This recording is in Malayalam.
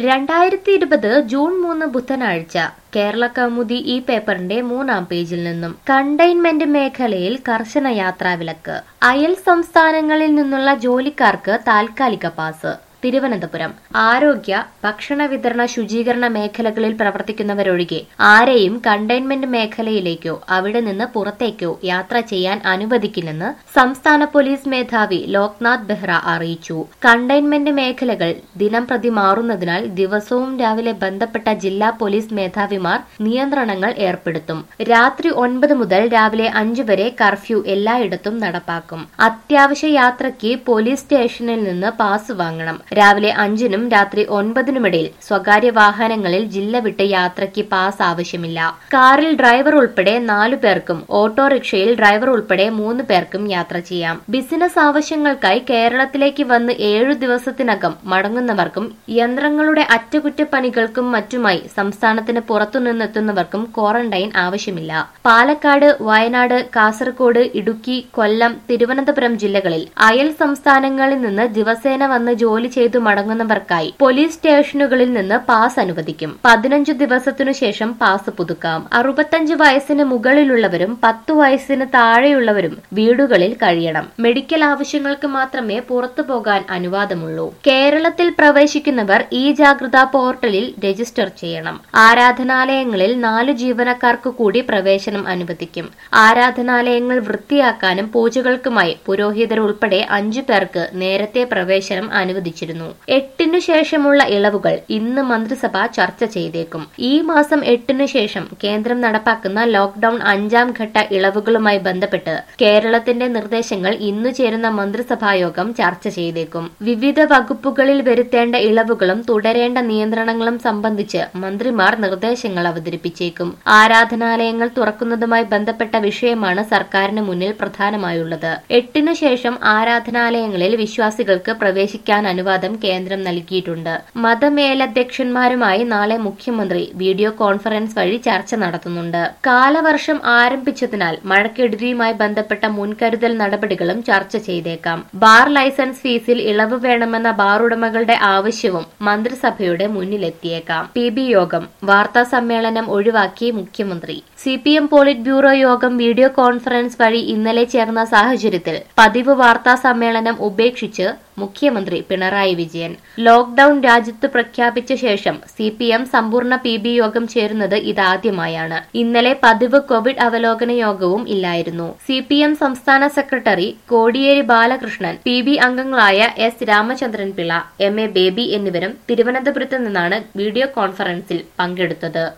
2020 ജൂൺ 3 ബുധനാഴ്ച കേരള കൗമുദി ഈ പേപ്പറിന്റെ 3-ാം പേജിൽ നിന്നും കണ്ടെയ്ൻമെന്റ് മേഖലയിൽ കർശന യാത്രാവിലക്ക്. അയൽ സംസ്ഥാനങ്ങളിൽ നിന്നുള്ള ജോലിക്കാർക്ക് താൽക്കാലിക പാസ്. തിരുവനന്തപുരം ആരോഗ്യ, ഭക്ഷണ വിതരണ, ശുചീകരണ മേഖലകളിൽ പ്രവർത്തിക്കുന്നവരൊഴികെ ആരെയും കണ്ടെയ്ൻമെന്റ് മേഖലയിലേക്കോ അവിടെ നിന്ന് പുറത്തേക്കോ യാത്ര ചെയ്യാൻ അനുവദിക്കില്ലെന്ന് സംസ്ഥാന പോലീസ് മേധാവി ലോക്നാഥ് ബെഹ്റ അറിയിച്ചു. കണ്ടെയ്ൻമെന്റ് മേഖലകൾ ദിനംപ്രതി മാറുന്നതിനാൽ ദിവസവും രാവിലെ ബന്ധപ്പെട്ട ജില്ലാ പോലീസ് മേധാവിമാർ നിയന്ത്രണങ്ങൾ ഏർപ്പെടുത്തും. രാത്രി 9 മുതൽ രാവിലെ 5 വരെ കർഫ്യൂ എല്ലായിടത്തും നടപ്പാക്കും. അത്യാവശ്യ യാത്രയ്ക്ക് പോലീസ് സ്റ്റേഷനിൽ നിന്ന് പാസ് വാങ്ങണം. രാവിലെ 5-നും രാത്രി 9-നുമിടയിൽ സ്വകാര്യ വാഹനങ്ങളിൽ ജില്ല വിട്ട് യാത്രയ്ക്ക് പാസ് ആവശ്യമില്ല. കാറിൽ ഡ്രൈവർ ഉൾപ്പെടെ 4 പേർക്കും ഓട്ടോറിക്ഷയിൽ ഡ്രൈവർ ഉൾപ്പെടെ 3 പേർക്കും യാത്ര ചെയ്യാം. ബിസിനസ് ആവശ്യങ്ങൾക്കായി കേരളത്തിലേക്ക് വന്ന് 7 ദിവസത്തിനകം മടങ്ങുന്നവർക്കും യന്ത്രങ്ങളുടെ അറ്റകുറ്റപ്പണികൾക്കും മറ്റുമായി സംസ്ഥാനത്തിന് പുറത്തുനിന്നെത്തുന്നവർക്കും ക്വാറന്റൈൻ ആവശ്യമില്ല. പാലക്കാട്, വയനാട്, കാസർഗോഡ്, ഇടുക്കി, കൊല്ലം, തിരുവനന്തപുരം ജില്ലകളിൽ അയൽ സംസ്ഥാനങ്ങളിൽ നിന്ന് ദിവസേന വന്ന് ജോലി ചെയ്തു മടങ്ങുന്നവർക്കായി പോലീസ് സ്റ്റേഷനുകളിൽ നിന്ന് പാസ് അനുവദിക്കും. 15 ദിവസത്തിനു ശേഷം പാസ് പുതുക്കാം. 65 വയസ്സിന് മുകളിലുള്ളവരും 10 വയസ്സിന് താഴെയുള്ളവരും വീടുകളിൽ കഴിയണം. മെഡിക്കൽ ആവശ്യങ്ങൾക്ക് മാത്രമേ പുറത്തു പോകാൻ അനുവാദമുള്ളൂ. കേരളത്തിൽ പ്രവേശിക്കുന്നവർ ഈ ജാഗ്രതാ പോർട്ടലിൽ രജിസ്റ്റർ ചെയ്യണം. ആരാധനാലയങ്ങളിൽ 4 ജീവനക്കാർക്ക് കൂടി പ്രവേശനം അനുവദിക്കും. ആരാധനാലയങ്ങൾ വൃത്തിയാക്കാനും പൂജകൾക്കുമായി പുരോഹിതർ ഉൾപ്പെടെ 5 പേർക്ക് നേരത്തെ പ്രവേശനം അനുവദിച്ചിരുന്നു. 8-നു ശേഷമുള്ള ഇളവുകൾ ഇന്ന് മന്ത്രിസഭ ചർച്ച ചെയ്തേക്കും. ഈ മാസം 8-നു ശേഷം കേന്ദ്രം നടപ്പാക്കുന്ന ലോക്ഡൌൺ 5-ാം ഘട്ട ഇളവുകളുമായി ബന്ധപ്പെട്ട് കേരളത്തിന്റെ നിർദ്ദേശങ്ങൾ ഇന്നു ചേരുന്ന മന്ത്രിസഭായോഗം ചർച്ച ചെയ്തേക്കും. വിവിധ വകുപ്പുകളിൽ വരുത്തേണ്ട ഇളവുകളും തുടരേണ്ട നിയന്ത്രണങ്ങളും സംബന്ധിച്ച് മന്ത്രിമാർ നിർദ്ദേശങ്ങൾ അവതരിപ്പിച്ചേക്കും. ആരാധനാലയങ്ങൾ തുറക്കുന്നതുമായി ബന്ധപ്പെട്ട വിഷയമാണ് സർക്കാരിന് മുന്നിൽ പ്രധാനമായുള്ളത്. 8-നു ശേഷം ആരാധനാലയങ്ങളിൽ വിശ്വാസികൾക്ക് പ്രവേശിക്കാൻ അനുവാദം കേന്ദ്രം നൽകിയിട്ടുണ്ട്. മതമേലധ്യക്ഷന്മാരുമായി നാളെ മുഖ്യമന്ത്രി വീഡിയോ കോൺഫറൻസ് വഴി ചർച്ച നടത്തുന്നുണ്ട്. കാലവർഷം ആരംഭിച്ചതിനാൽ മഴക്കെടുതിയുമായി ബന്ധപ്പെട്ട മുൻകരുതൽ നടപടികളും ചർച്ച ചെയ്തേക്കാം. ബാർ ലൈസൻസ് ഫീസിൽ ഇളവ് വേണമെന്ന ബാർ ഉടമകളുടെ ആവശ്യവും മന്ത്രിസഭയുടെ മുന്നിലെത്തിയേക്കാം. PB യോഗം വാർത്താ സമ്മേളനം ഒഴിവാക്കി മുഖ്യമന്ത്രി. CPM പോളിറ്റ് ബ്യൂറോ യോഗം വീഡിയോ കോൺഫറൻസ് വഴി ഇന്നലെ ചേർന്ന സാഹചര്യത്തിൽ പതിവ് വാർത്താ സമ്മേളനം ഉപേക്ഷിച്ച് മുഖ്യമന്ത്രി പിണറായി വിജയൻ. ലോക്ഡൌൺ രാജ്യത്ത് പ്രഖ്യാപിച്ച ശേഷം CPM സമ്പൂർണ്ണ PB യോഗം ചേരുന്നത് ഇതാദ്യമായാണ്. ഇന്നലെ പതിവ് കോവിഡ് അവലോകന യോഗവും ഇല്ലായിരുന്നു. CPM സംസ്ഥാന സെക്രട്ടറി കോടിയേരി ബാലകൃഷ്ണൻ, PB അംഗങ്ങളായ S രാമചന്ദ്രൻ പിള്ള, MA ബേബി എന്നിവരും തിരുവനന്തപുരത്ത് നിന്നാണ് വീഡിയോ കോൺഫറൻസിൽ പങ്കെടുത്തത്.